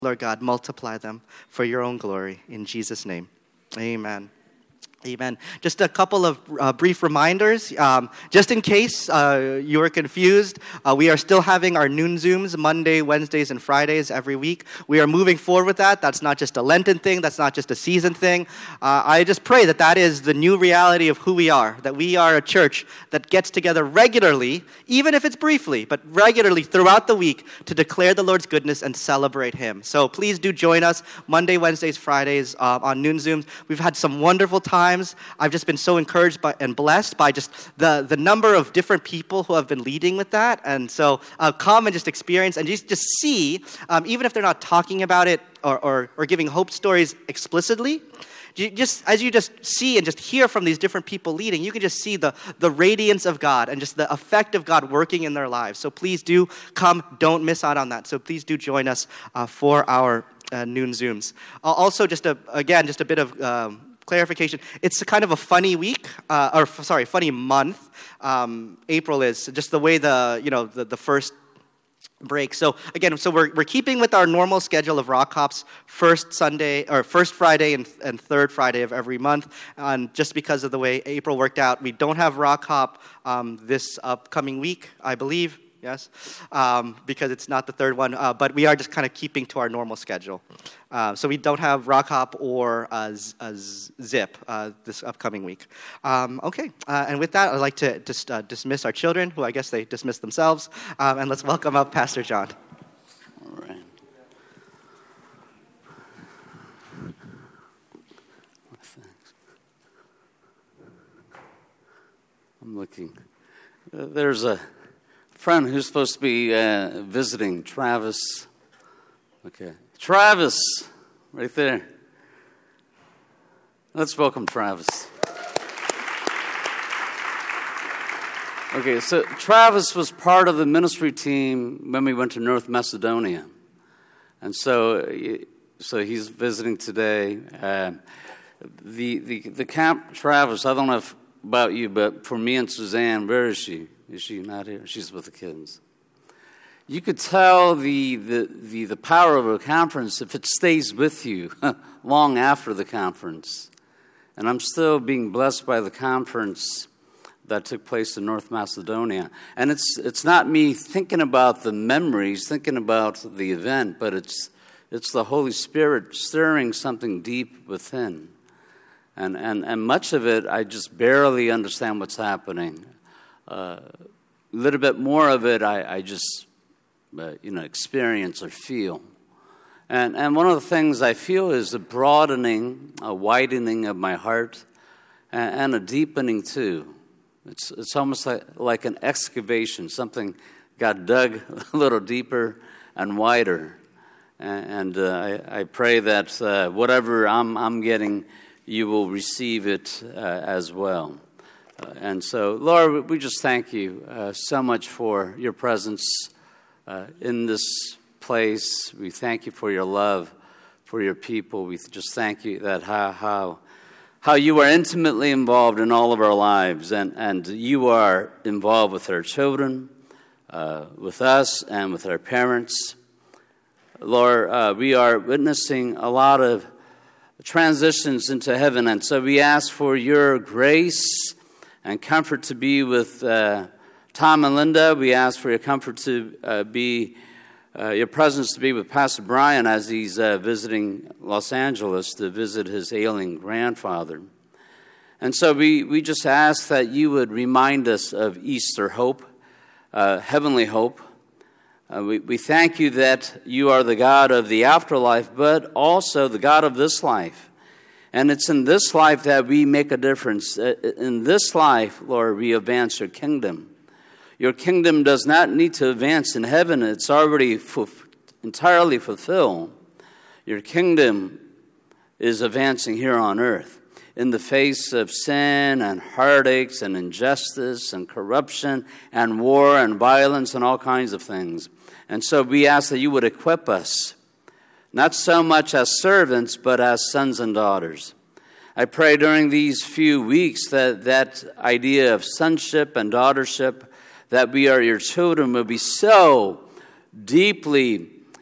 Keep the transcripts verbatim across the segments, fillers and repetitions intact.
Lord God, multiply them for your own glory. In Jesus' name, amen. Amen. Just a couple of uh, brief reminders. Um, just in case uh, you were confused, uh, we are still having our noon Zooms Monday, Wednesdays, and Fridays every week. We are moving forward with that. That's not just a Lenten thing. That's not just a season thing. Uh, I just pray that that is the new reality of who we are, that we are a church that gets together regularly, even if it's briefly, but regularly throughout the week to declare the Lord's goodness and celebrate Him. So please do join us Monday, Wednesdays, Fridays uh, on noon Zooms. We've had some wonderful times. I've just been so encouraged by, and blessed by just the, the number of different people who have been leading with that. And so uh, come and just experience and just, just see, um, even if they're not talking about it or, or, or giving hope stories explicitly, you just as you just see and just hear from these different people leading, you can just see the, the radiance of God and just the effect of God working in their lives. So please do come. Don't miss out on that. So please do join us uh, for our uh, noon Zooms. Uh, also, just a, again, just a bit of... Um, clarification. It's a kind of a funny week, uh, or sorry, funny month. Um, April is just the way the you know the, the first break. So again, so we're we're keeping with our normal schedule of Rock Hops first Sunday or first Friday and and third Friday of every month. And just because of the way April worked out, we don't have Rock Hop um, this upcoming week, I believe. Yes, um, because it's not the third one, uh, but we are just kind of keeping to our normal schedule. Uh, so we don't have Rock Hop or uh, Z- uh, Zip uh, this upcoming week. Um, okay, uh, and with that, I'd like to just uh, dismiss our children, who I guess they dismiss themselves, um, and let's welcome up Pastor John. All right. Thanks. I'm looking. Uh, there's a friend who's supposed to be uh, visiting, Travis. Okay. Travis, right there. Let's welcome Travis. Okay, so Travis was part of the ministry team when we went to North Macedonia. And so so he's visiting today. Uh, the, the, the camp, Travis, I don't know if, about you, but for me and Suzanne, where is she? Is she not here? She's with the kids. You could tell the, the, the, the power of a conference if it stays with you long after the conference. And I'm still being blessed by the conference that took place in North Macedonia. And it's it's not me thinking about the memories, thinking about the event, but it's it's the Holy Spirit stirring something deep within. And and, and much of it, I just barely understand what's happening. Uh, a little bit more of it, I, I just, uh, you know, experience or feel. And and one of the things I feel is a broadening, a widening of my heart, and, and a deepening too. It's it's almost like, like an excavation. Something got dug a little deeper and wider. And, and uh, I, I pray that uh, whatever I'm I'm getting, you will receive it uh, as well. Uh, and so, Lord, we just thank you uh, so much for your presence uh, in this place. We thank you for your love for your people. We just thank you that how how how you are intimately involved in all of our lives, and, and you are involved with our children, uh, with us, and with our parents. Lord, uh, we are witnessing a lot of transitions into heaven, and so we ask for your grace and comfort to be with uh, Tom and Linda. We ask for your comfort to uh, be, uh, your presence to be with Pastor Brian as he's uh, visiting Los Angeles to visit his ailing grandfather. And so we, we just ask that you would remind us of Easter hope, uh, heavenly hope. Uh, we, we thank you that you are the God of the afterlife, but also the God of this life. And it's in this life that we make a difference. In this life, Lord, we advance your kingdom. Your kingdom does not need to advance in heaven. It's already fu- entirely fulfilled. Your kingdom is advancing here on earth. In the face of sin and heartaches and injustice and corruption and war and violence and all kinds of things. And so we ask that you would equip us, not so much as servants, but as sons and daughters. I pray during these few weeks that that idea of sonship and daughtership, that we are your children, will be so deeply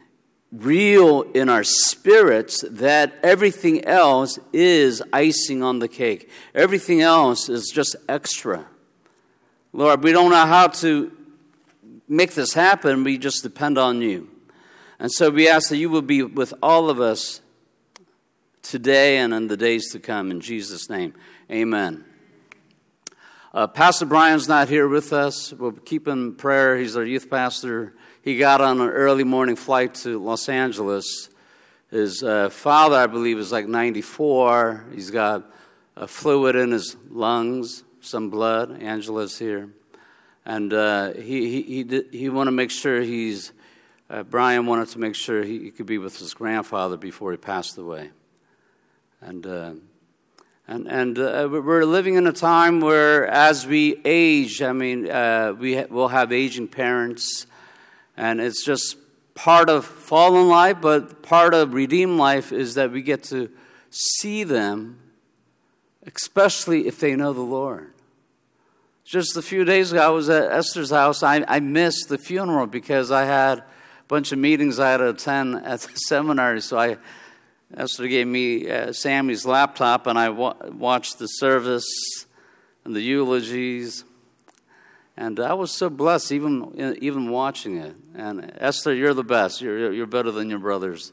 real in our spirits that everything else is icing on the cake. Everything else is just extra. Lord, we don't know how to make this happen. We just depend on you. And so we ask that you will be with all of us today and in the days to come. In Jesus' name, amen. Uh, Pastor Brian's not here with us. We'll keep him in prayer. He's our youth pastor. He got on an early morning flight to Los Angeles. His uh, father, I believe, is like ninety-four. He's got a fluid in his lungs, some blood. Angela's here. And uh, he he he, did, he wanted to make sure he's, uh, Brian wanted to make sure he, he could be with his grandfather before he passed away. And uh, and and uh, we're living in a time where, as we age, I mean, uh, we ha- will have aging parents, and it's just part of fallen life, but part of redeemed life is that we get to see them, especially if they know the Lord. Just a few days ago, I was at Esther's house. I, I missed the funeral because I had a bunch of meetings I had to attend at the seminary, so I... Esther gave me uh, Sammy's laptop, and I wa- watched the service and the eulogies, and I was so blessed, even even watching it. And Esther, you're the best. You're you're better than your brothers,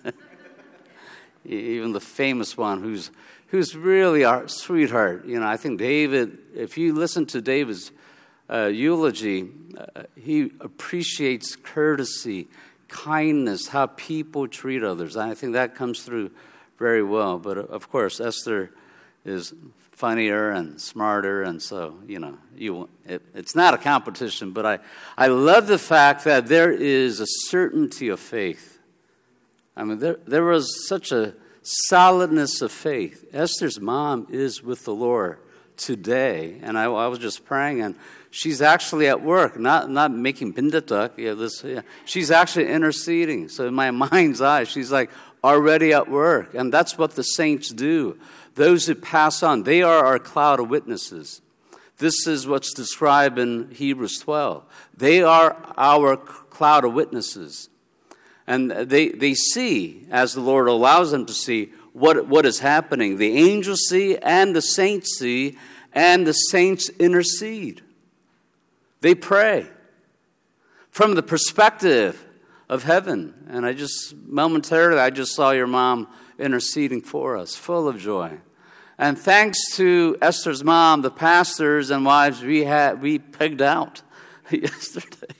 even the famous one, who's who's really our sweetheart. You know, I think David. If you listen to David's uh, eulogy, uh, he appreciates courtesy, kindness, how people treat others. I think that comes through very well. But of course, Esther is funnier and smarter, and so, you know, you it, it's not a competition. But I, I love the fact that there is a certainty of faith. I mean, there there was such a solidness of faith. Esther's mom is with the Lord today, and I, I was just praying, and she's actually at work, not not making pindatuk. Yeah, this. Yeah. She's actually interceding. So in my mind's eye, she's like already at work, and that's what the saints do. Those who pass on, they are our cloud of witnesses. This is what's described in Hebrews twelve. They are our cloud of witnesses, and they they see, as the Lord allows them to see, what what is happening. The angels see, and the saints see, and the saints intercede. They pray from the perspective of heaven. And I just, momentarily, I just saw your mom interceding for us, full of joy. And thanks to Esther's mom, the pastors and wives, we had we pigged out yesterday.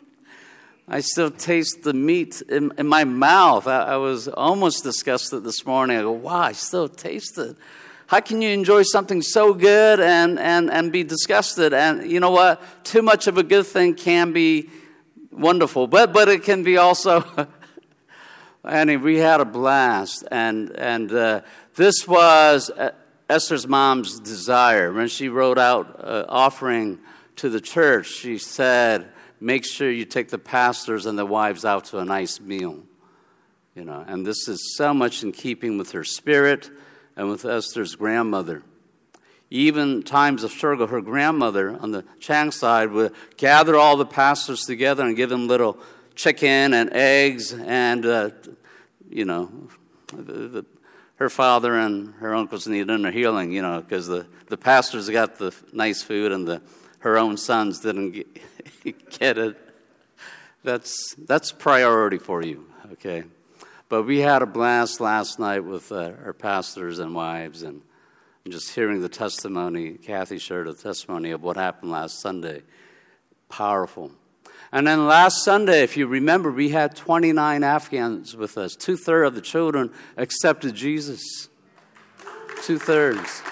I still taste the meat in, in my mouth. I, I was almost disgusted this morning. I go, wow, I still taste it. How can you enjoy something so good and, and, and be disgusted? And you know what? Too much of a good thing can be wonderful, but but it can be also. Anyway, we had a blast, and and uh, this was Esther's mom's desire. When she wrote out an offering to the church, she said, "Make sure you take the pastors and the wives out to a nice meal." You know, and this is so much in keeping with her spirit and with Esther's grandmother. Even times of struggle, her grandmother on the Chang side would gather all the pastors together and give them little chicken and eggs, and, uh, you know, the, the, her father and her uncles needed inner healing, you know, because the, the pastors got the nice food and the her own sons didn't get, get it. That's, that's priority for you, okay? But we had a blast last night with uh, our pastors and wives, and just hearing the testimony. Kathy shared a testimony of what happened last Sunday. Powerful. And then last Sunday, if you remember, we had twenty-nine Afghans with us. Two-thirds of the children accepted Jesus. Two-thirds.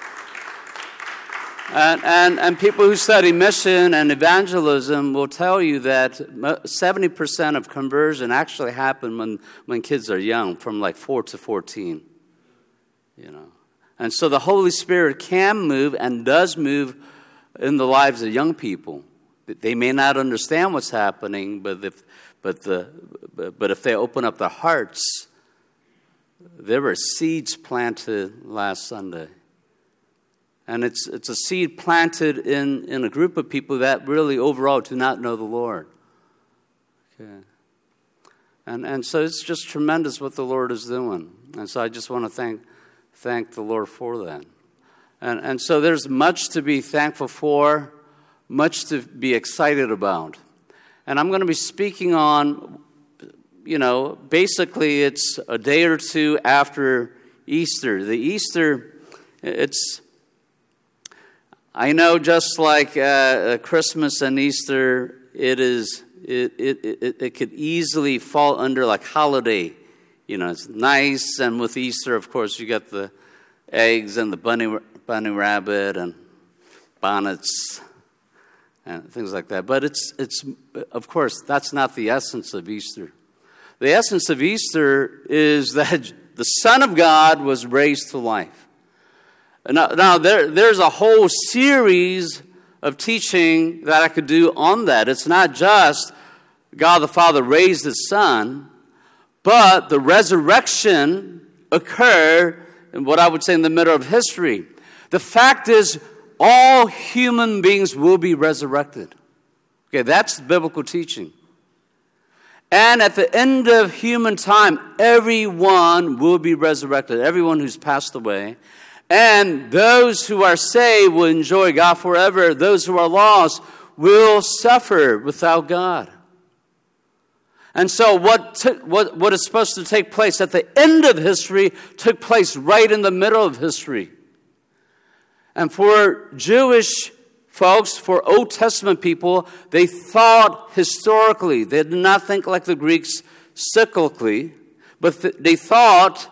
And, and, and people who study mission and evangelism will tell you that seventy percent of conversion actually happen when, when kids are young, from like four to fourteen. You know. And so the Holy Spirit can move and does move in the lives of young people. They may not understand what's happening, but if but the but if they open up their hearts, there were seeds planted last Sunday. And it's it's a seed planted in, in a group of people that really overall do not know the Lord. Okay. And and so it's just tremendous what the Lord is doing. And so I just want to thank thank the Lord for that. And and so there's much to be thankful for, much to be excited about. And I'm going to be speaking on, you know, basically it's a day or two after Easter. The Easter, it's, I know just like uh, Christmas and Easter, it is, it, it, it, it could easily fall under like holiday. You know, it's nice, and with Easter, of course, you got the eggs and the bunny, bunny rabbit and bonnets and things like that. But it's, it's, of course, that's not the essence of Easter. The essence of Easter is that the Son of God was raised to life. Now, now there, there's a whole series of teaching that I could do on that. It's not just God the Father raised His Son, but the resurrection occurred in what I would say in the middle of history. The fact is, all human beings will be resurrected. Okay, that's biblical teaching. And at the end of human time, everyone will be resurrected, everyone who's passed away. And those who are saved will enjoy God forever. Those who are lost will suffer without God. And so what, took, what, what is supposed to take place at the end of history took place right in the middle of history. And for Jewish folks, for Old Testament people, they thought historically. They did not think like the Greeks cyclically, but th- they thought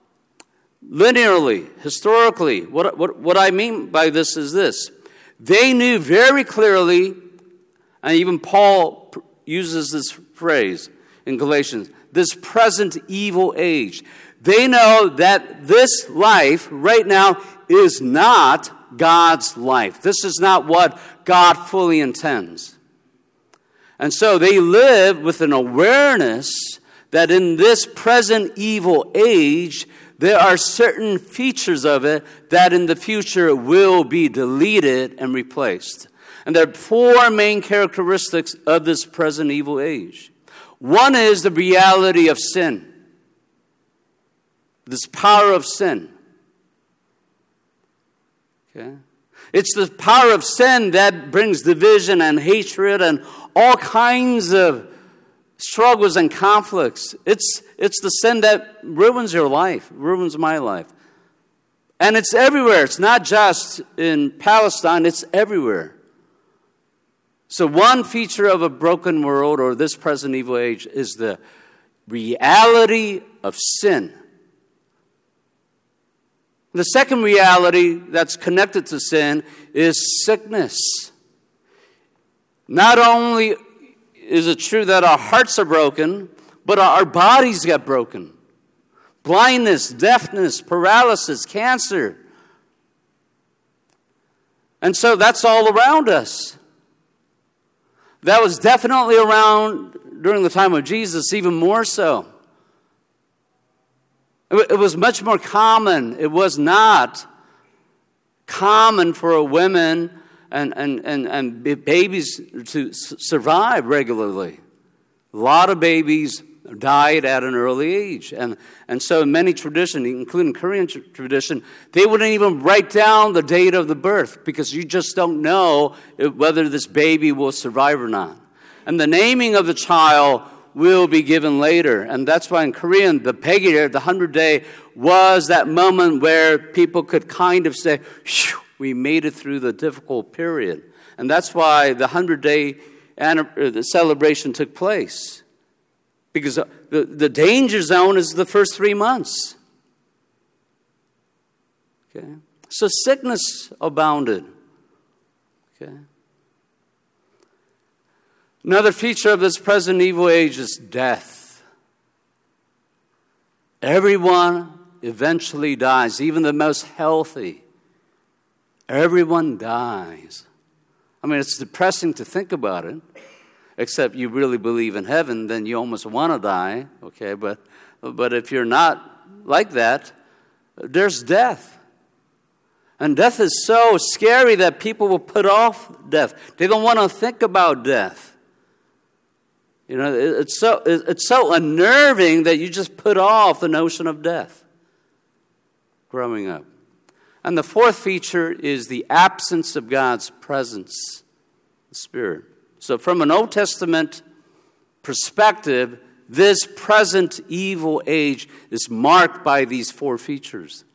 linearly, historically. What, what, what I mean by this is this. They knew very clearly, and even Paul uses this phrase in Galatians, this present evil age. They know that this life right now is not God's life. This is not what God fully intends. And so they live with an awareness that in this present evil age, there are certain features of it that in the future will be deleted and replaced. And there are four main characteristics of this present evil age. One is the reality of sin. This power of sin. Okay? It's the power of sin that brings division and hatred and all kinds of struggles and conflicts. It's, it's the sin that ruins your life, ruins my life. And it's everywhere. It's not just in Palestine, it's everywhere. So one feature of a broken world or this present evil age is the reality of sin. The second reality that's connected to sin is sickness. Not only is it true that our hearts are broken, but our bodies get broken. Blindness, deafness, paralysis, cancer. And so that's all around us. That was definitely around during the time of Jesus, even more so. It was much more common. It was not common for women and, and, and, and babies to survive regularly. A lot of babies died at an early age. And, and so in many traditions, including Korean tradition, they wouldn't even write down the date of the birth because you just don't know whether this baby will survive or not. And the naming of the child will be given later. And that's why in Korean, the Baekyeol, the hundred day, was that moment where people could kind of say, we made it through the difficult period. And that's why the hundred day the celebration took place. Because the, the danger zone is the first three months. Okay? So sickness abounded. Okay? Another feature of this present evil age is death. Everyone eventually dies, even the most healthy. Everyone dies. I mean, it's depressing to think about it, except you really believe in heaven, then you almost want to die, okay? But, but if you're not like that, there's death. And death is so scary that people will put off death. They don't want to think about death. You know, it's so it's so unnerving that you just put off the notion of death growing up. And the fourth feature is the absence of God's presence, the Spirit. So from an Old Testament perspective, this present evil age is marked by these four features.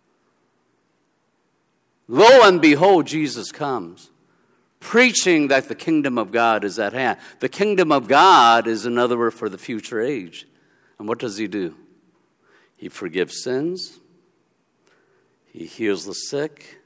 Lo and behold, Jesus comes, preaching that the kingdom of God is at hand. The kingdom of God is another word for the future age. And what does he do? He forgives sins. He heals the sick.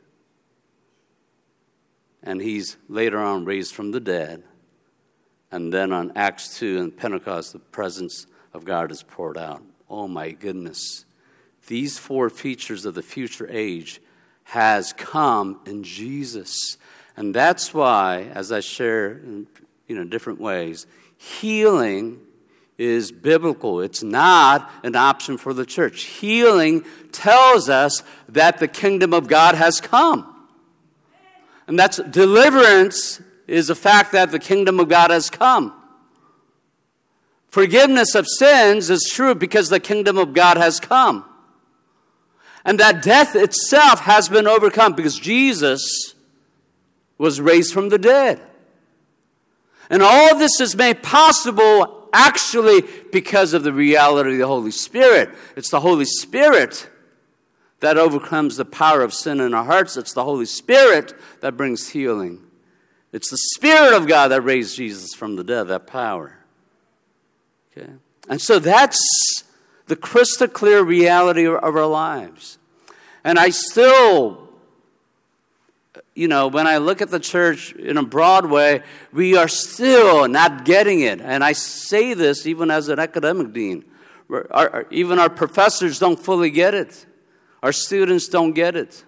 And he's later on raised from the dead. And then on Acts two and Pentecost, the presence of God is poured out. Oh my goodness. These four features of the future age has come in Jesus. And that's why, as I share in you know, different ways, healing is biblical. It's not an option for the church. Healing tells us that the kingdom of God has come. And that's deliverance is the fact that the kingdom of God has come. Forgiveness of sins is true because the kingdom of God has come. And that death itself has been overcome because Jesus was raised from the dead. And all this is made possible actually because of the reality of the Holy Spirit. It's the Holy Spirit that overcomes the power of sin in our hearts. It's the Holy Spirit that brings healing. It's the Spirit of God that raised Jesus from the dead, that power. Okay? And so that's the crystal clear reality of our lives. And I still, you know, when I look at the church in a broad way, we are still not getting it. And I say this even as an academic dean. Our, our, even our professors don't fully get it. Our students don't get it.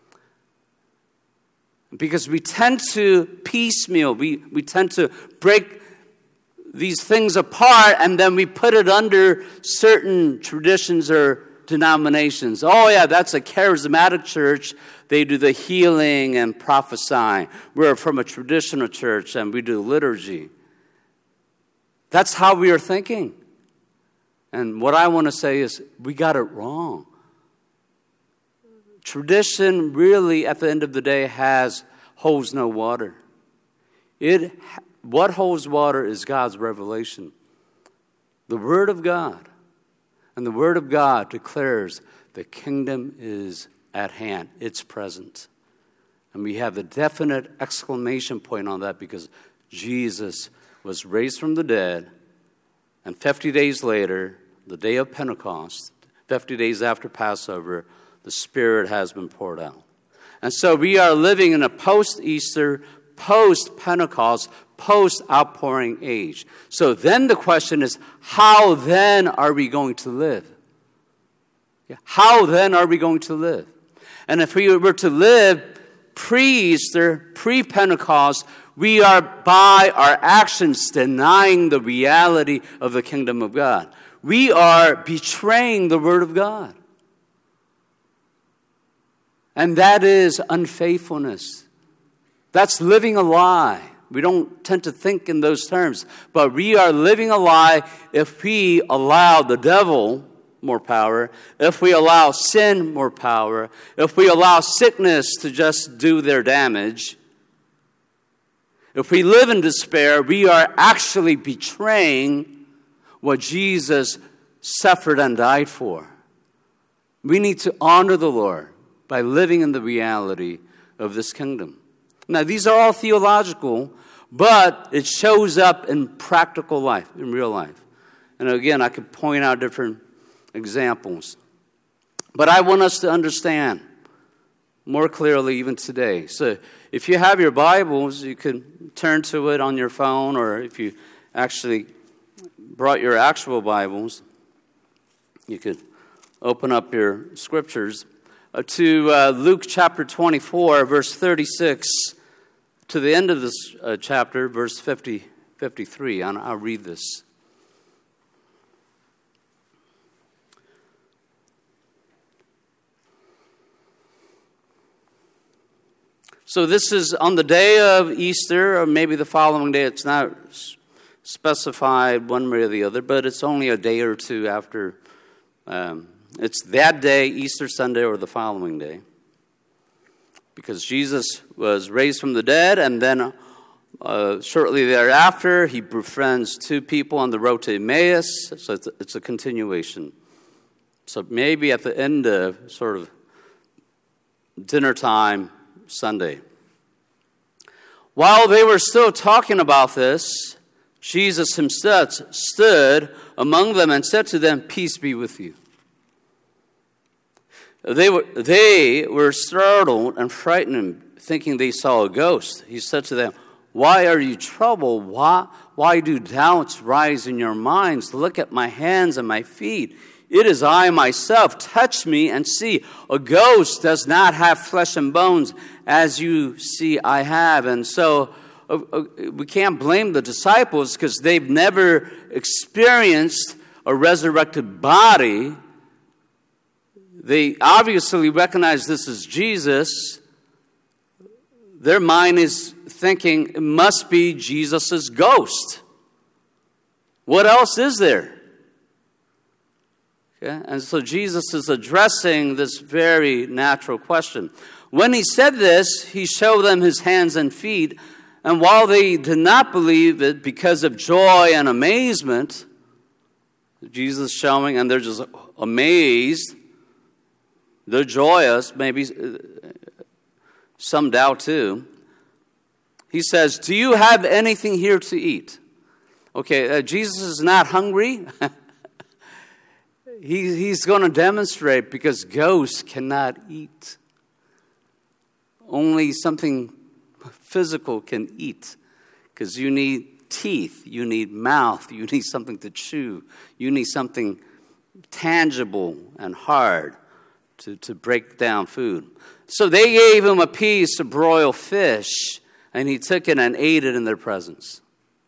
Because we tend to piecemeal, we, we tend to break these things apart and then we put it under certain traditions or denominations. Oh yeah, that's a charismatic church. They do the healing and prophesying. We're from a traditional church and we do liturgy. That's how we are thinking. And what I want to say is we got it wrong. Tradition really, at the end of the day, has holds no water. It what holds water is God's revelation, the Word of God, and the Word of God declares the kingdom is at hand. It's present, and we have the definite exclamation point on that because Jesus was raised from the dead, and fifty days later, the day of Pentecost, fifty days after Passover, the Spirit has been poured out. And so we are living in a post-Easter, post-Pentecost, post-outpouring age. So then the question is, how then are we going to live? How then are we going to live? And if we were to live pre-Easter, pre-Pentecost, we are by our actions denying the reality of the kingdom of God. We are betraying the Word of God. And that is unfaithfulness. That's living a lie. We don't tend to think in those terms. But we are living a lie if we allow the devil more power, if we allow sin more power, if we allow sickness to just do their damage. If we live in despair, we are actually betraying what Jesus suffered and died for. We need to honor the Lord by living in the reality of this kingdom. Now, these are all theological, but it shows up in practical life, in real life. And again, I could point out different examples. But I want us to understand more clearly even today. So if you have your Bibles, you can turn to it on your phone, or if you actually brought your actual Bibles, you could open up your scriptures to uh, Luke chapter twenty-four, verse thirty-six, to the end of this uh, chapter, verse fifty, fifty-three. And I'll read this. So this is on the day of Easter, or maybe the following day. It's not specified one way or the other, but it's only a day or two after. Um, it's that day, Easter Sunday, or the following day. Because Jesus was raised from the dead, and then uh, shortly thereafter, he befriends two people on the road to Emmaus. So it's a, it's a continuation. So maybe at the end of sort of dinner time Sunday. While they were still talking about this, Jesus himself stood among them and said to them, "Peace be with you." They were, they were startled and frightened, thinking they saw a ghost. He said to them, "Why are you troubled? Why, why do doubts rise in your minds? Look at my hands and my feet. It is I myself. Touch me and see. A ghost does not have flesh and bones, as you see I have." And so uh, uh, we can't blame the disciples because they've never experienced a resurrected body. They obviously recognize this is Jesus. Their mind is thinking it must be Jesus' ghost. What else is there? Okay? And so Jesus is addressing this very natural question. When he said this, he showed them his hands and feet. And while they did not believe it because of joy and amazement, Jesus showing, and they're just amazed, they're joyous, maybe some doubt too. He says, "Do you have anything here to eat?" Okay, uh, Jesus is not hungry. he, he's going to demonstrate because ghosts cannot eat. Only something physical can eat because you need teeth, you need mouth, you need something to chew, you need something tangible and hard to, to break down food. So they gave him a piece of broiled fish, and he took it and ate it in their presence.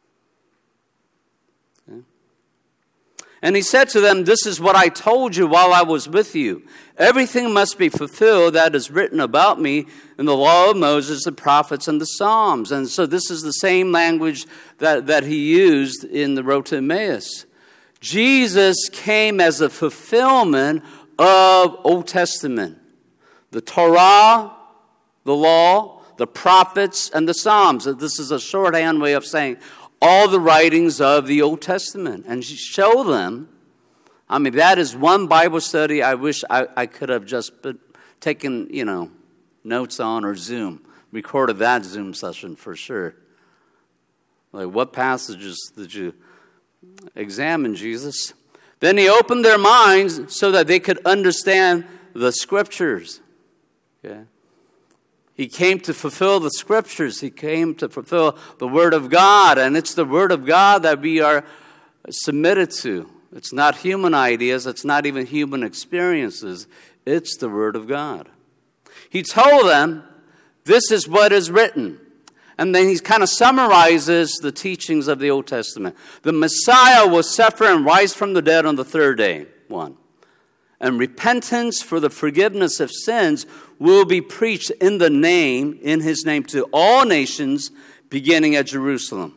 Okay. And he said to them, "This is what I told you while I was with you. Everything must be fulfilled that is written about me in the law of Moses, the prophets, and the Psalms." And so this is the same language that, that he used in the road to Emmaus. Jesus came as a fulfillment of Old Testament. The Torah, the law, the prophets, and the Psalms. This is a shorthand way of saying all the writings of the Old Testament. And show them. I mean, that is one Bible study I wish I, I could have just been, taken, you know, notes on or Zoom. Recorded that Zoom session for sure. Like, what passages did you examine, Jesus? Then he opened their minds so that they could understand the Scriptures. Okay? He came to fulfill the Scriptures. He came to fulfill the Word of God. And it's the Word of God that we are submitted to. It's not human ideas. It's not even human experiences. It's the Word of God. He told them, this is what is written. And then he kind of summarizes the teachings of the Old Testament. The Messiah will suffer and rise from the dead on the third day, one. And repentance for the forgiveness of sins will be preached in the name, in his name, to all nations, beginning at Jerusalem.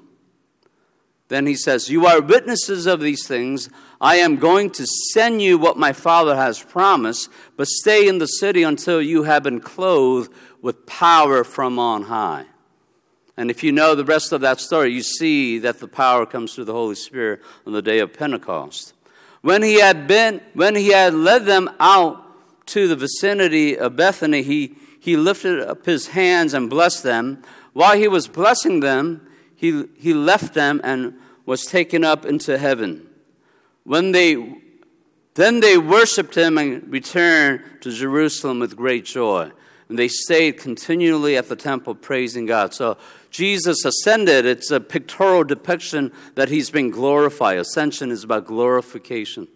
Then he says, "You are witnesses of these things. I am going to send you what my Father has promised, but stay in the city until you have been clothed with power from on high." And if you know the rest of that story, you see that the power comes through the Holy Spirit on the day of Pentecost. When he had been, when he had led them out to the vicinity of Bethany, he, he lifted up his hands and blessed them. While he was blessing them, he, he left them and was taken up into heaven. When they, then they worshipped him and returned to Jerusalem with great joy. And they stayed continually at the temple praising God. So Jesus ascended. It's a pictorial depiction that he's been glorified. Ascension is about glorification.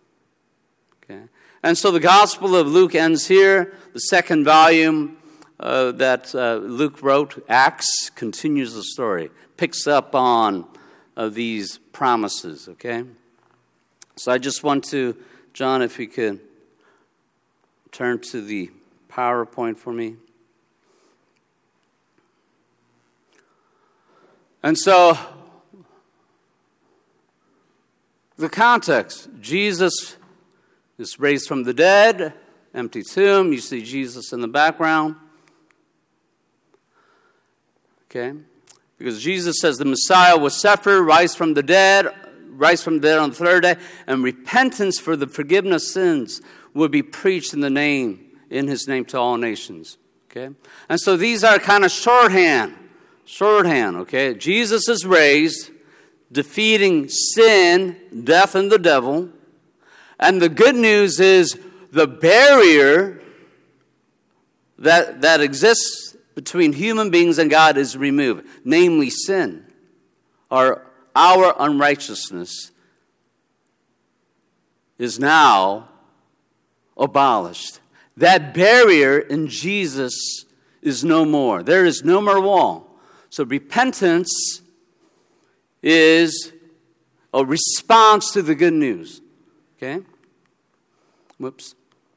Okay. And so the Gospel of Luke ends here. The second volume uh, that uh, Luke wrote, Acts, continues the story. Picks up on uh, these promises, okay? So I just want to, John, if you could turn to the PowerPoint for me. And so the context. Jesus is raised from the dead, empty tomb. You see Jesus in the background. Okay? Because Jesus says the Messiah will suffer, rise from the dead, rise from the dead on the third day, and repentance for the forgiveness of sins will be preached in the name, in his name to all nations. Okay? And so these are kind of shorthand. Shorthand, okay? Jesus is raised, defeating sin, death, and the devil. And the good news is the barrier that, that exists between human beings and God is removed, namely sin, or our unrighteousness is now abolished. That barrier in Jesus is no more. There is no more wall. So repentance is a response to the good news. Okay? Whoops.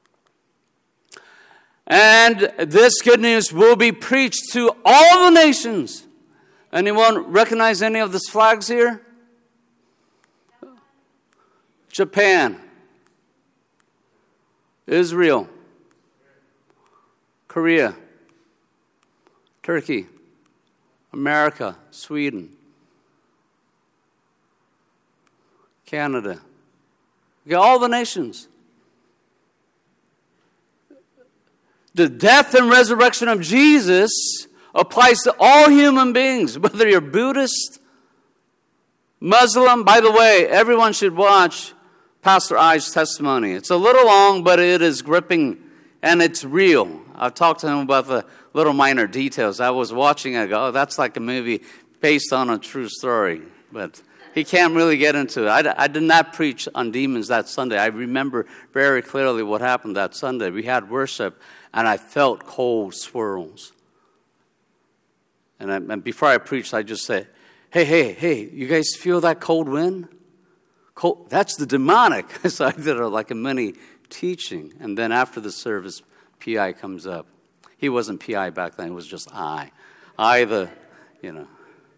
And this good news will be preached to all the nations. Anyone recognize any of these flags here? Japan. Israel. Korea. Turkey. America. Sweden. Canada. Okay, all the nations. The death and resurrection of Jesus applies to all human beings, whether you're Buddhist, Muslim. By the way, everyone should watch Pastor I's testimony. It's a little long, but it is gripping, and it's real. I've talked to him about the little minor details. I was watching it, I go, oh, that's like a movie based on a true story. But he can't really get into it. I, I did not preach on demons that Sunday. I remember very clearly what happened that Sunday. We had worship, and I felt cold swirls. And, I, and before I preached, I just said, hey, hey, hey, you guys feel that cold wind? Cold, that's the demonic. So I did a, like a mini teaching. And then after the service, P I comes up. He wasn't P I back then. It was just I. I, the, you know.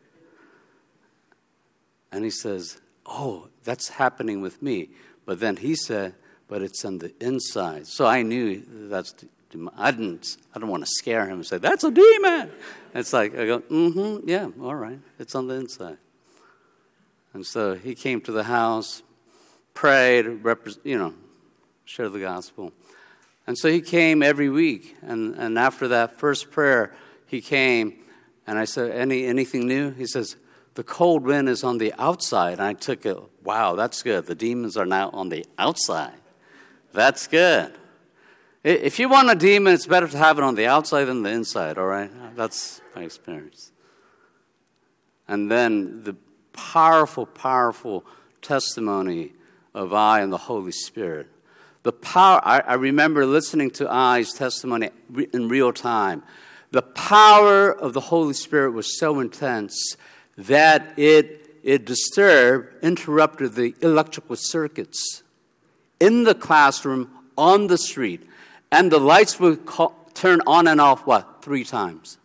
And he says, oh, that's happening with me. But then he said, but it's on the inside. So I knew that's, I didn't, I don't want to scare him and say, that's a demon. It's like, I go, mm-hmm, yeah, all right. It's on the inside. And so he came to the house, prayed, repre- you know, shared the gospel. And so he came every week. And, and after that first prayer, he came. And I said, Any anything new? He says, the cold wind is on the outside. And I took it, wow, that's good. The demons are now on the outside. That's good. If you want a demon, it's better to have it on the outside than the inside, all right? That's my experience. And then the powerful, powerful testimony of I and the Holy Spirit. The power, I, I remember listening to I's testimony in real time. The power of the Holy Spirit was so intense that it, it disturbed, interrupted the electrical circuits in the classroom, on the street. And the lights would call, turn on and off, what, three times.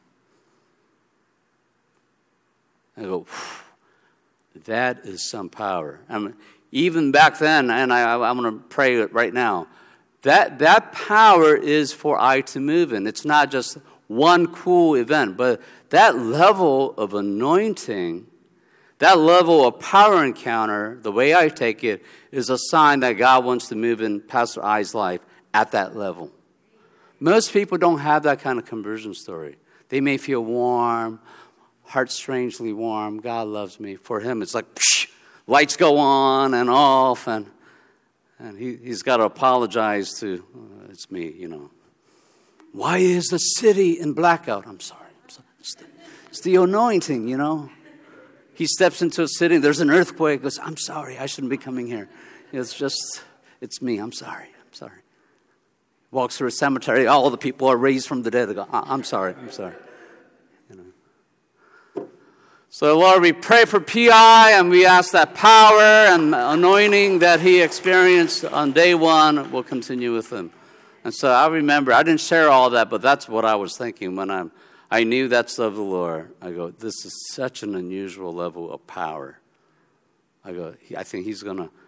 I go, that is some power. I mean, even back then, and I, I'm going to pray it right now, that, that power is for I to move in. It's not just one cool event, but that level of anointing, that level of power encounter, the way I take it, is a sign that God wants to move in Pastor I's life at that level. Most people don't have that kind of conversion story. They may feel warm, heart strangely warm. God loves me. For him, it's like, psh, lights go on and off, and and he, he's got to apologize to, uh, it's me, you know. Why is the city in blackout? I'm sorry. I'm sorry. It's, the, it's the anointing, you know. He steps into a city, there's an earthquake. He goes, I'm sorry, I shouldn't be coming here. It's just, it's me. I'm sorry. I'm sorry. Walks through a cemetery, all the people are raised from the dead. They go, I'm sorry. I'm sorry. You know. So, Lord, we pray for P I, and we ask that power and anointing that he experienced on day one will continue with him. And so I remember, I didn't share all that, but that's what I was thinking when I'm, I knew that's of the Lord. I go, this is such an unusual level of power. I go, I think he's going to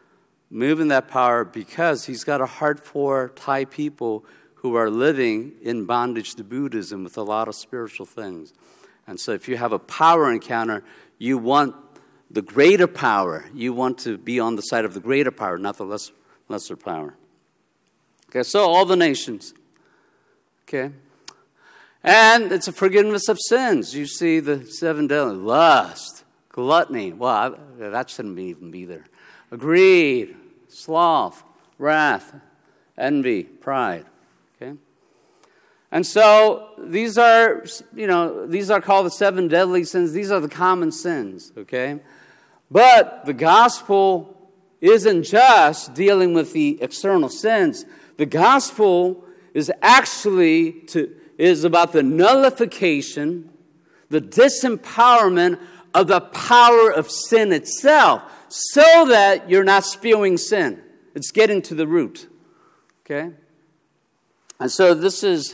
move in that power because he's got a heart for Thai people who are living in bondage to Buddhism with a lot of spiritual things. And so if you have a power encounter, you want the greater power. You want to be on the side of the greater power, not the lesser, lesser power. Okay, so all the nations. Okay. And it's a forgiveness of sins. You see the seven deadly: lust, gluttony. Well, I, that shouldn't even be there. Greed, sloth, wrath, envy, pride. Okay. And so these are, you know, these are called the seven deadly sins. These are the common sins. Okay. But the gospel isn't just dealing with the external sins. The gospel is actually to is about the nullification, the disempowerment of the power of sin itself, so that you're not spewing sin. It's getting to the root. Okay? And so this is,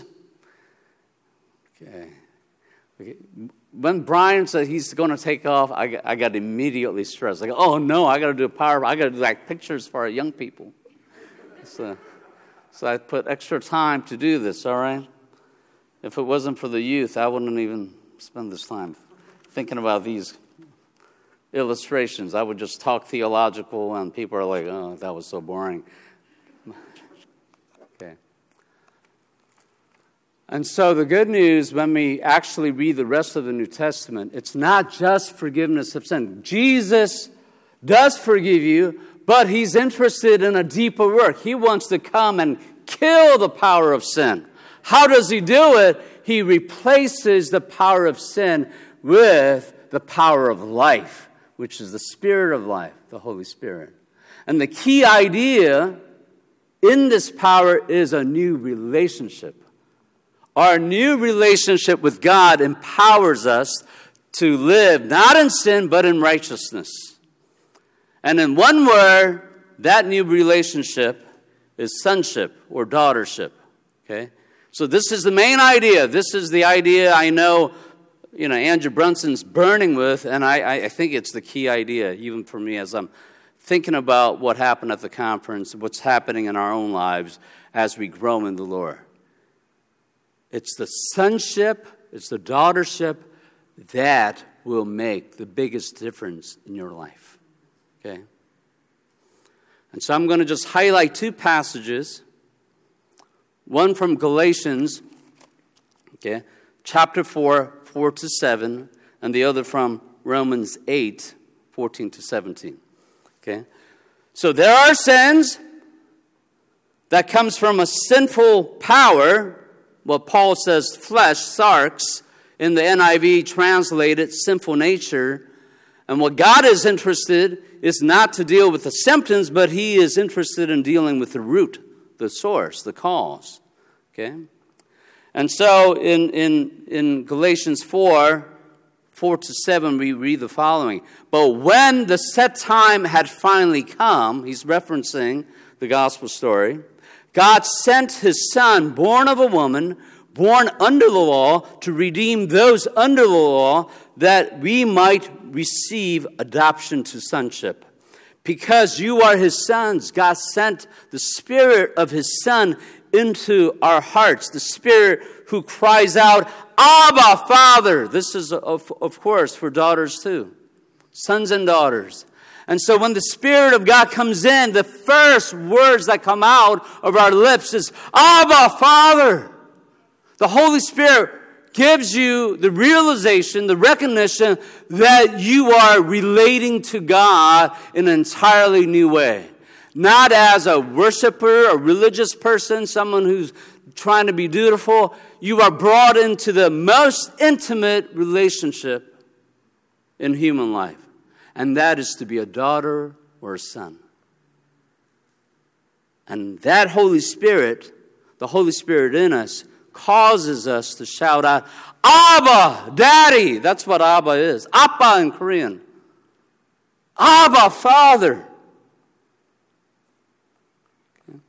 okay. okay. When Brian said he's going to take off, I got, I got immediately stressed. Like, oh no, I got to do a power, I got to do like pictures for our young people. So, so I put extra time to do this, all right? If it wasn't for the youth, I wouldn't even spend this time thinking about these illustrations. I would just talk theological, and people are like, oh, that was so boring. Okay. And so the good news, when we actually read the rest of the New Testament, it's not just forgiveness of sin. Jesus does forgive you, but he's interested in a deeper work. He wants to come and kill the power of sin. How does he do it? He replaces the power of sin with the power of life, which is the Spirit of life, the Holy Spirit. And the key idea in this power is a new relationship. Our new relationship with God empowers us to live not in sin, but in righteousness. And in one word, that new relationship is sonship or daughtership. Okay? So this is the main idea. This is the idea I know, you know, Andrew Brunson's burning with, and I, I think it's the key idea, even for me, as I'm thinking about what happened at the conference, what's happening in our own lives as we grow in the Lord. It's the sonship, it's the daughtership that will make the biggest difference in your life. Okay? And so I'm going to just highlight two passages. One from Galatians, okay, chapter four, four to seven, and the other from Romans eight, fourteen to seventeen. Okay? So there are sins that comes from a sinful power, what Paul says flesh, sarx, in the N I V translated sinful nature. And what God is interested is not to deal with the symptoms, but he is interested in dealing with the root, the source, the cause. Okay? And so in, in, in Galatians four, four to seven, we read the following. But when the set time had finally come, he's referencing the gospel story, God sent his son, born of a woman, born under the law, to redeem those under the law, that we might receive adoption to sonship. Because you are his sons, God sent the Spirit of his Son into our hearts, the Spirit who cries out, Abba, Father. This is, of, of course, for daughters too, sons and daughters. And so when the Spirit of God comes in, the first words that come out of our lips is, Abba, Father. The Holy Spirit gives you the realization, the recognition that you are relating to God in an entirely new way. Not as a worshiper, a religious person, someone who's trying to be dutiful. You are brought into the most intimate relationship in human life. And that is to be a daughter or a son. And that Holy Spirit, the Holy Spirit in us, causes us to shout out, Abba, Daddy. That's what Abba is. Appa in Korean. Abba, Father. Okay.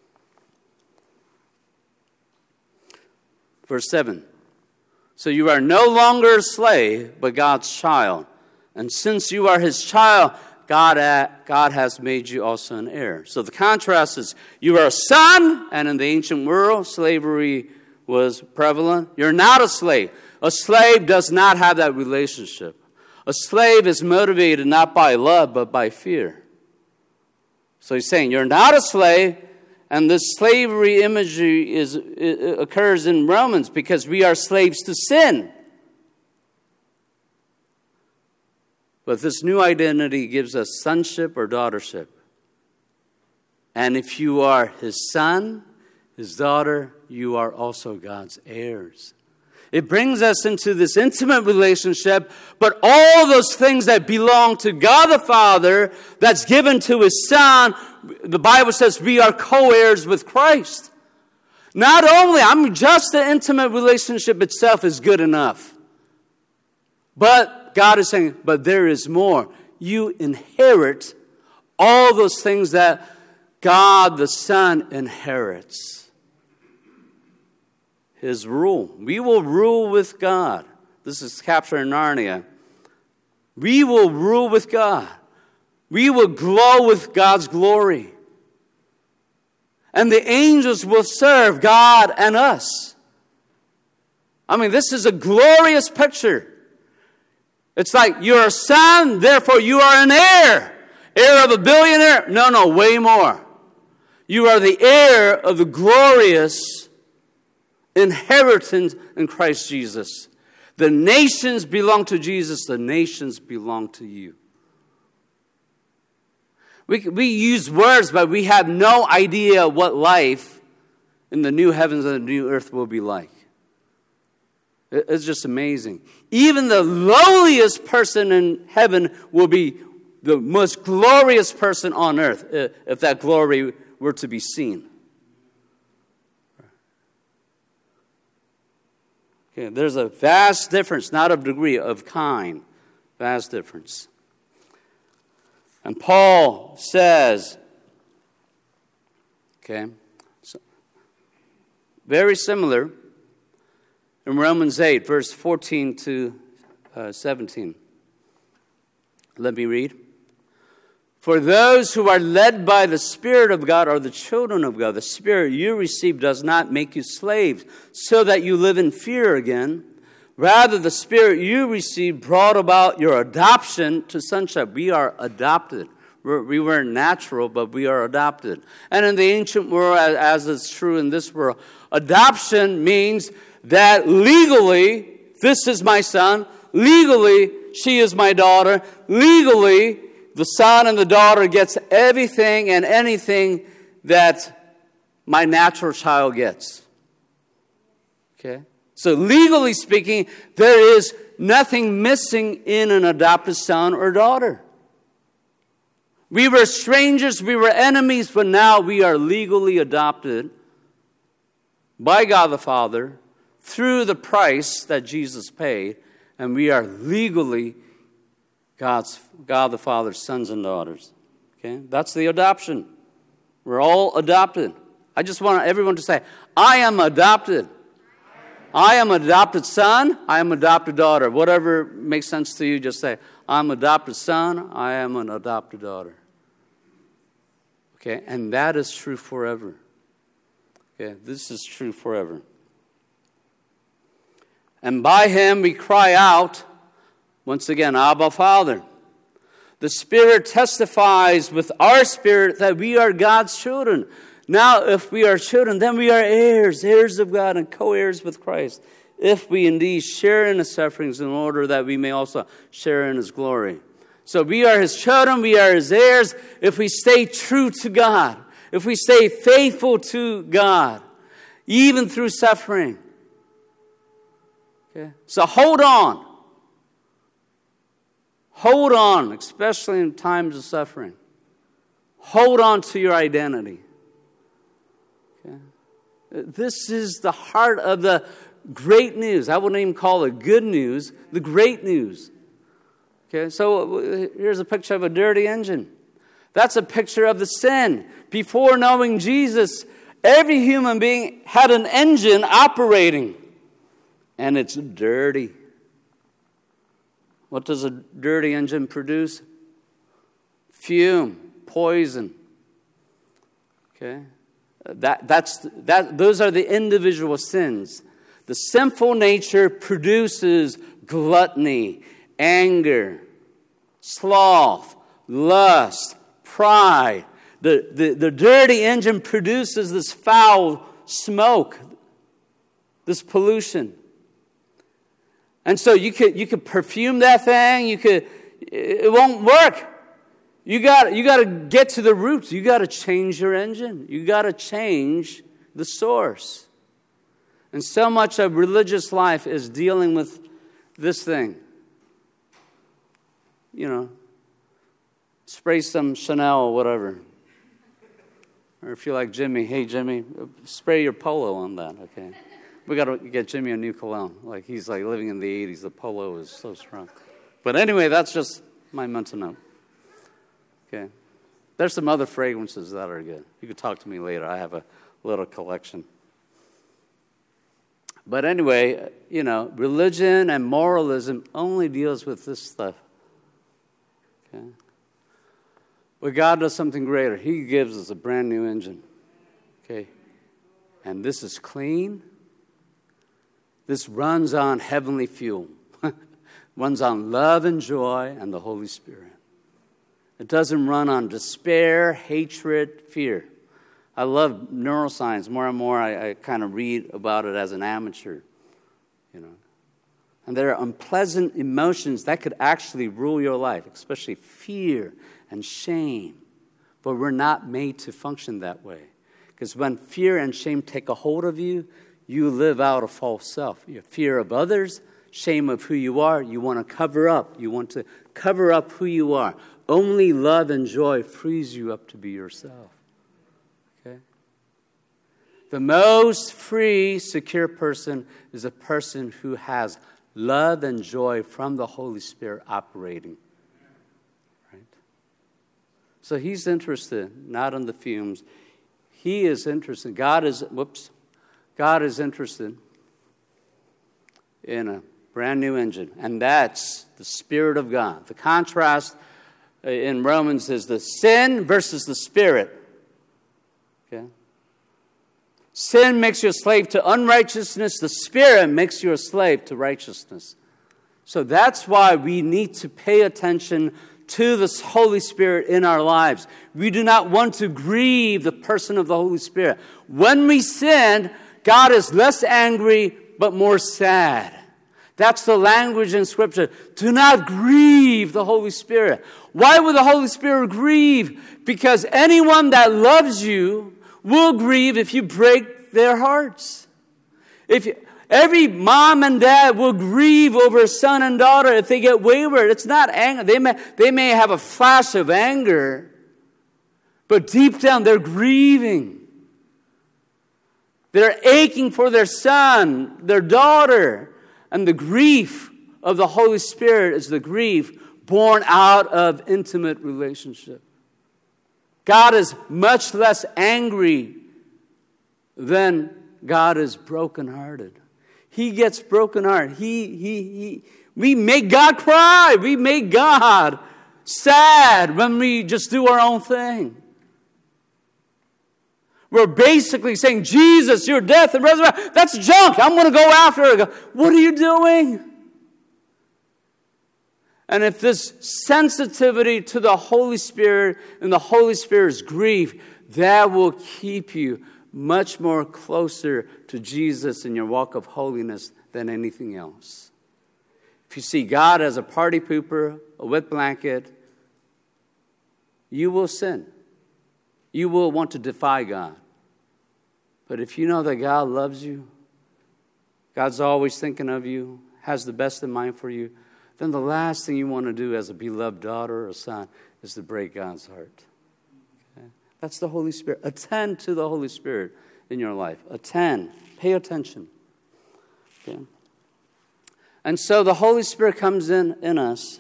Verse seven. So you are no longer a slave, but God's child. And since you are his child, God, God has made you also an heir. So the contrast is, you are a son, and in the ancient world, slavery was prevalent. You're not a slave. A slave does not have that relationship. A slave is motivated not by love, but by fear. So he's saying, you're not a slave, and this slavery imagery is it occurs in Romans because we are slaves to sin. But this new identity gives us sonship or daughtership. And if you are his son, his daughter, you are also God's heirs. It brings us into this intimate relationship, but all those things that belong to God the Father, that's given to his Son, the Bible says we are co-heirs with Christ. Not only, I mean, just the intimate relationship itself is good enough. But God is saying, but there is more. You inherit all those things that God the Son inherits. His rule. We will rule with God. This is captured in Narnia. We will rule with God. We will glow with God's glory. And the angels will serve God and us. I mean, this is a glorious picture. It's like you're a son, therefore you are an heir. Heir of a billionaire? No, no, way more. You are the heir of the glorious inheritance in Christ Jesus. The nations belong to Jesus. The nations belong to you. We, we use words, but we have no idea what life in the new heavens and the new earth will be like. It's just amazing. Even the lowliest person in heaven will be the most glorious person on earth, if that glory were to be seen. Okay, there's a vast difference, not of degree, of kind. Vast difference. And Paul says, okay, so very similar in Romans eight, verse fourteen to seventeen. Let me read. For those who are led by the Spirit of God are the children of God. The Spirit you receive does not make you slaves, so that you live in fear again. Rather, the Spirit you received brought about your adoption to sonship. We are adopted. We're, we weren't natural, but we are adopted. And in the ancient world, as, as is true in this world, adoption means that legally, this is my son. Legally, she is my daughter. Legally, the son and the daughter gets everything and anything that my natural child gets. Okay? So legally speaking, there is nothing missing in an adopted son or daughter. We were strangers, we were enemies, but now we are legally adopted by God the Father through the price that Jesus paid, and we are legally God's God the Father's sons and daughters. Okay? That's the adoption. We're all adopted. I just want everyone to say, I am adopted. I am an adopted son. I am an adopted daughter. Whatever makes sense to you, just say, I'm an adopted son. I am an adopted daughter. Okay? And that is true forever. Okay? This is true forever. And by him we cry out, once again, Abba, Father. The Spirit testifies with our spirit that we are God's children. Now, if we are children, then we are heirs, heirs of God and co-heirs with Christ, if we indeed share in his sufferings in order that we may also share in his glory. So we are his children, we are his heirs, if we stay true to God, if we stay faithful to God, even through suffering. Okay? So hold on. Hold on, especially in times of suffering. Hold on to your identity. Okay? This is the heart of the great news. I wouldn't even call it good news, the great news. Okay, so here's a picture of a dirty engine. That's a picture of the sin. Before knowing Jesus, every human being had an engine operating, and it's dirty. What does a dirty engine produce? fume, poison. Okay? That, that's, that, those are the individual sins. The sinful nature produces gluttony, anger, sloth, lust, pride. The, the, the dirty engine produces this foul smoke, this pollution. And so you could you could perfume that thing, you could it won't work. You got you got to get to the roots. You got to change your engine. You got to change the source. And so much of religious life is dealing with this thing. You know, spray some Chanel or whatever. Or if you're like Jimmy, hey Jimmy, spray your Polo on that, okay? We got to get Jimmy a new cologne. Like he's like living in the eighties. The Polo is so strong. But anyway, that's just my mental note. Okay. There's some other fragrances that are good. You could talk to me later. I have a little collection. But anyway, you know, religion and moralism only deals with this stuff. Okay. But God does something greater. He gives us a brand new engine. Okay. And this is clean. This runs on heavenly fuel. Runs on love and joy and the Holy Spirit. It doesn't run on despair, hatred, fear. I love neuroscience. More and more I, I kind of read about it as an amateur. You know. And there are unpleasant emotions that could actually rule your life, especially fear and shame. But we're not made to function that way. Because when fear and shame take a hold of you, you live out a false self. Your fear of others, shame of who you are, you want to cover up. You want to cover up who you are. Only love and joy frees you up to be yourself. Okay? The most free, secure person is a person who has love and joy from the Holy Spirit operating. Right? So he's interested, not in the fumes. He is interested. God is, whoops, God is interested in a brand new engine, and that's the Spirit of God. The contrast in Romans is the sin versus the Spirit. Okay? Sin makes you a slave to unrighteousness. The Spirit makes you a slave to righteousness. So that's why we need to pay attention to the Holy Spirit in our lives. We do not want to grieve the person of the Holy Spirit. When we sin, God is less angry but more sad. That's the language in Scripture. Do not grieve the Holy Spirit. Why would the Holy Spirit grieve? Because anyone that loves you will grieve if you break their hearts. If you, every mom and dad will grieve over a son and daughter if they get wayward. It's not anger. They may, they may have a flash of anger, but deep down they're grieving. They're aching for their son, their daughter. And the grief of the Holy Spirit is the grief born out of intimate relationship. God is much less angry than God is brokenhearted. He gets brokenhearted. He, he, he, we make God cry. We make God sad when we just do our own thing. We're basically saying, Jesus, your death and resurrection, that's junk. I'm going to go after it. What are you doing? And if this sensitivity to the Holy Spirit and the Holy Spirit's grief, that will keep you much more closer to Jesus in your walk of holiness than anything else. If you see God as a party pooper, a wet blanket, you will sin. You will want to defy God. But if you know that God loves you, God's always thinking of you, has the best in mind for you, then the last thing you want to do as a beloved daughter or son is to break God's heart. Okay? That's the Holy Spirit. Attend to the Holy Spirit in your life. Attend. Pay attention. Okay? And so the Holy Spirit comes in in us.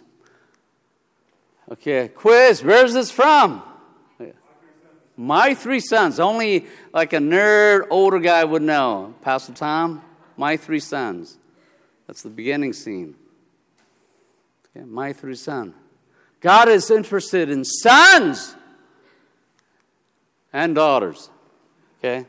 Okay, quiz. Where's this from? My three sons. Only like a nerd, older guy would know. Pastor Tom, my three sons. That's the beginning scene. Okay, my three sons. God is interested in sons and daughters. Okay?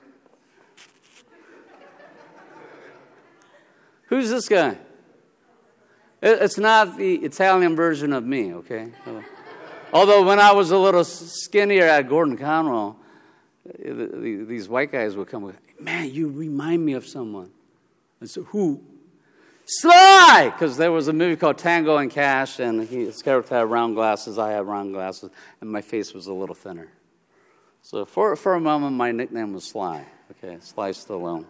Who's this guy? It's not the Italian version of me, okay? Although when I was a little skinnier at Gordon Conwell, these white guys would come with, man, you remind me of someone. I said, who? Sly! Because there was a movie called Tango and Cash, and he, his character had round glasses, I had round glasses, and my face was a little thinner. So for, for a moment, my nickname was Sly. Okay, Sly Stallone.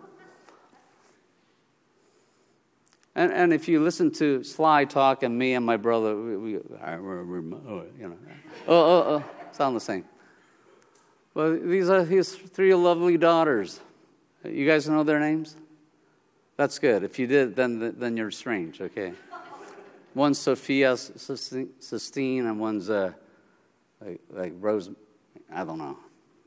And, and if you listen to Sly talk and me and my brother, we, we you know, oh, oh, oh, sound the same. Well, these are his three lovely daughters. You guys know their names? That's good. If you did, then then you're strange, okay? One's Sophia Sistine, and one's uh, like, like Rose, I don't know.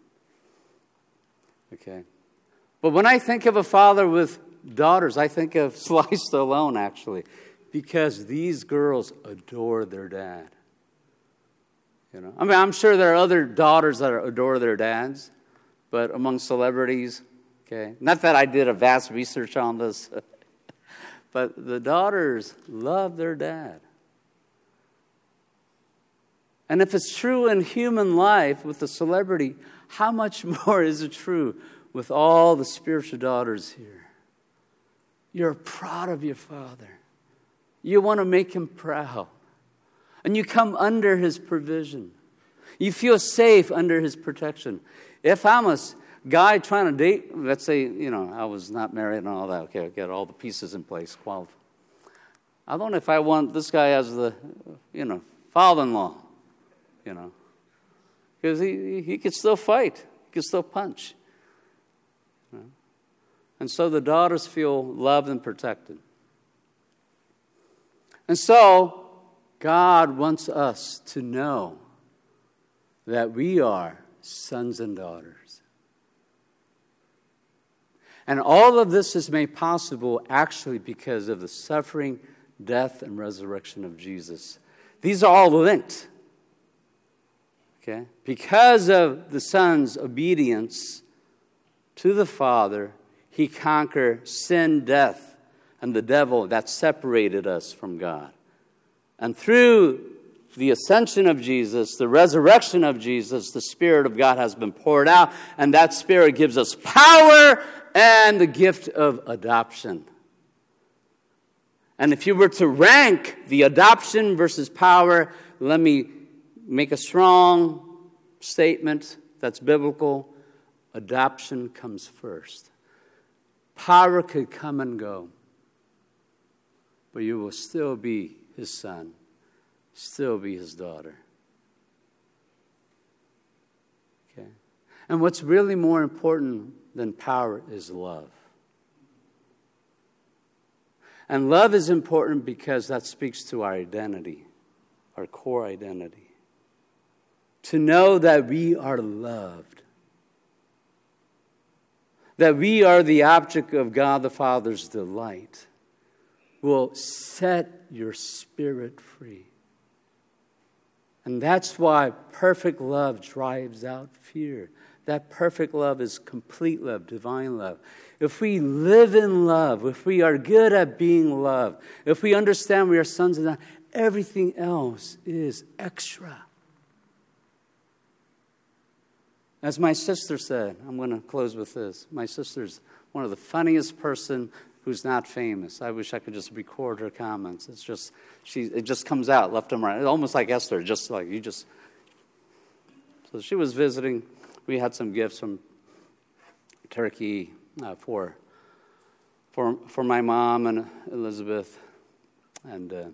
Okay. But when I think of a father with daughters, I think of Sly Stallone, actually, because these girls adore their dad. You know, I mean, I'm sure there are other daughters that adore their dads, but among celebrities, okay, not that I did a vast research on this, but the daughters love their dad. And if it's true in human life with the celebrity, how much more is it true with all the spiritual daughters here? You're proud of your father. You want to make him proud. And you come under his provision. You feel safe under his protection. If I'm a guy trying to date, let's say, you know, I was not married and all that. Okay, I get all the pieces in place. Qualify. I don't know if I want this guy as the, you know, father-in-law, you know. Because he, he could still fight. He could still punch. You know? And so the daughters feel loved and protected. And so God wants us to know that we are sons and daughters. And all of this is made possible actually because of the suffering, death, and resurrection of Jesus. These are all linked. Okay? Because of the Son's obedience to the Father, he conquered sin, death, and the devil that separated us from God. And through the ascension of Jesus, the resurrection of Jesus, the Spirit of God has been poured out, and that Spirit gives us power and the gift of adoption. And if you were to rank the adoption versus power, let me make a strong statement that's biblical. Adoption comes first. Power could come and go, but you will still be his son, still be his daughter. Okay? And what's really more important than power is love. And love is important because that speaks to our identity, our core identity. To know that we are loved. That we are the object of God the Father's delight will set your spirit free. And that's why perfect love drives out fear. That perfect love is complete love, divine love. If we live in love, if we are good at being loved, if we understand we are sons and daughters, everything else is extra. As my sister said, I'm going to close with this. My sister's one of the funniest person who's not famous. I wish I could just record her comments. It's just, she, it just comes out left and right. It's almost like Esther, just like you just. So she was visiting. We had some gifts from Turkey uh, for, for, for my mom and Elizabeth. And uh,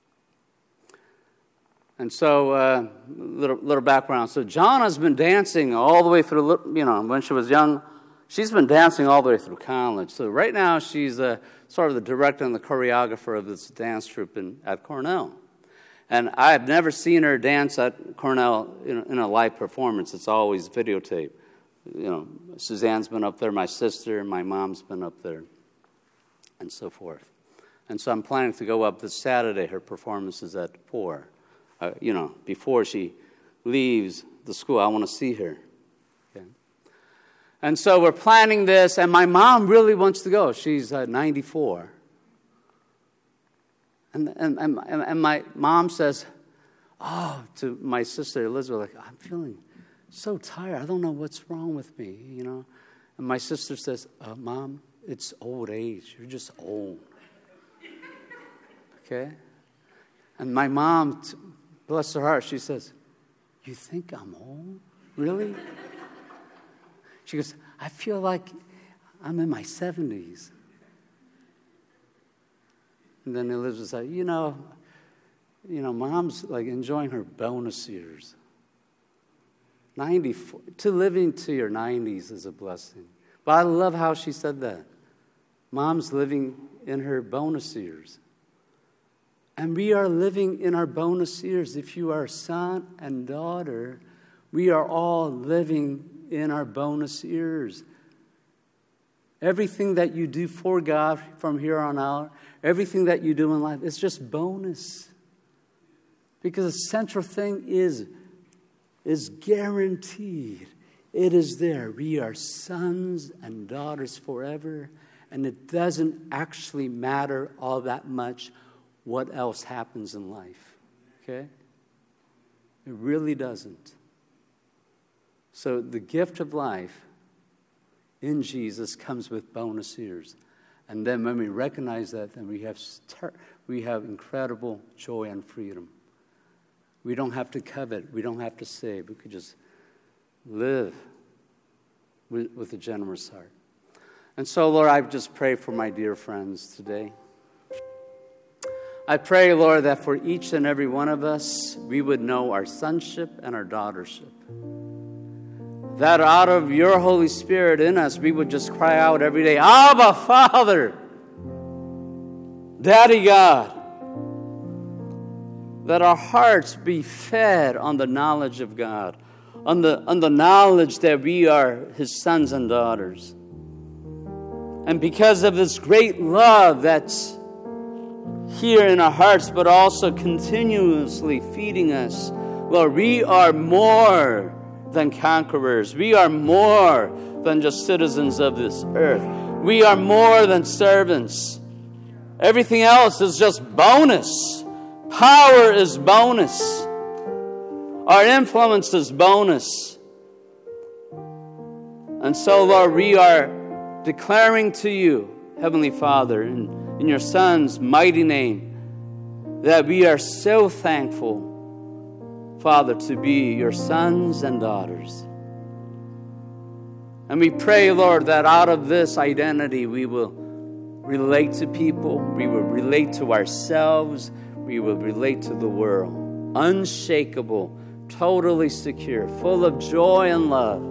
And so, uh, little little background. So John has been dancing all the way through, you know, when she was young. She's been dancing all the way through college. So right now she's uh, sort of the director and the choreographer of this dance troupe in, at Cornell. And I've never seen her dance at Cornell in, in a live performance. It's always videotape. You know, Suzanne's been up there, my sister, my mom's been up there, and so forth. And so I'm planning to go up this Saturday. Her performance is at four. uh, you know, before she leaves the school. I want to see her. Okay. And so we're planning this, and my mom really wants to go. She's uh, ninety-four. And, and, and, and my mom says, oh, to my sister Elizabeth, like, I'm feeling so tired. I don't know what's wrong with me, you know. And my sister says, uh, Mom, it's old age. You're just old. Okay? And my mom, bless her heart, she says, you think I'm old? Really? She goes, I feel like I'm in my seventies. And then Elizabeth said, you know, you know, Mom's like enjoying her bonus years. ninety-four, to living to your nineties is a blessing. But I love how she said that. Mom's living in her bonus years. And we are living in our bonus years. If you are a son and daughter, we are all living in our bonus years. Everything that you do for God from here on out, everything that you do in life, it's just bonus. Because the central thing is, is guaranteed. It is there. We are sons and daughters forever. And it doesn't actually matter all that much what else happens in life. Okay? It really doesn't. So the gift of life in Jesus comes with bonus years. And then when we recognize that, then we have start, we have incredible joy and freedom. We don't have to covet. We don't have to save. We could just live with, with a generous heart. And so, Lord, I just pray for my dear friends today. I pray, Lord, that for each and every one of us, we would know our sonship and our daughtership. That out of your Holy Spirit in us, we would just cry out every day, Abba, Father, Daddy God. That our hearts be fed on the knowledge of God, on the, on the knowledge that we are His sons and daughters. And because of this great love that's here in our hearts, but also continuously feeding us, Lord, we are more than conquerors. We are more than just citizens of this earth. We are more than servants. Everything else is just bonus. Power is bonus. Our influence is bonus. And so, Lord, we are declaring to you, Heavenly Father, in, in your Son's mighty name, that we are so thankful, Father, to be your sons and daughters. And we pray, Lord, that out of this identity we will relate to people, we will relate to ourselves, we will relate to the world. Unshakable, totally secure, full of joy and love.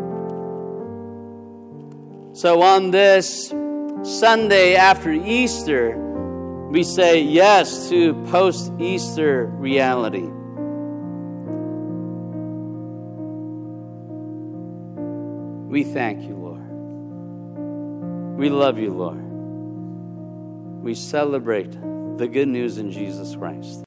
So on this Sunday after Easter, we say yes to post-Easter reality. We thank you, Lord. We love you, Lord. We celebrate the good news in Jesus Christ.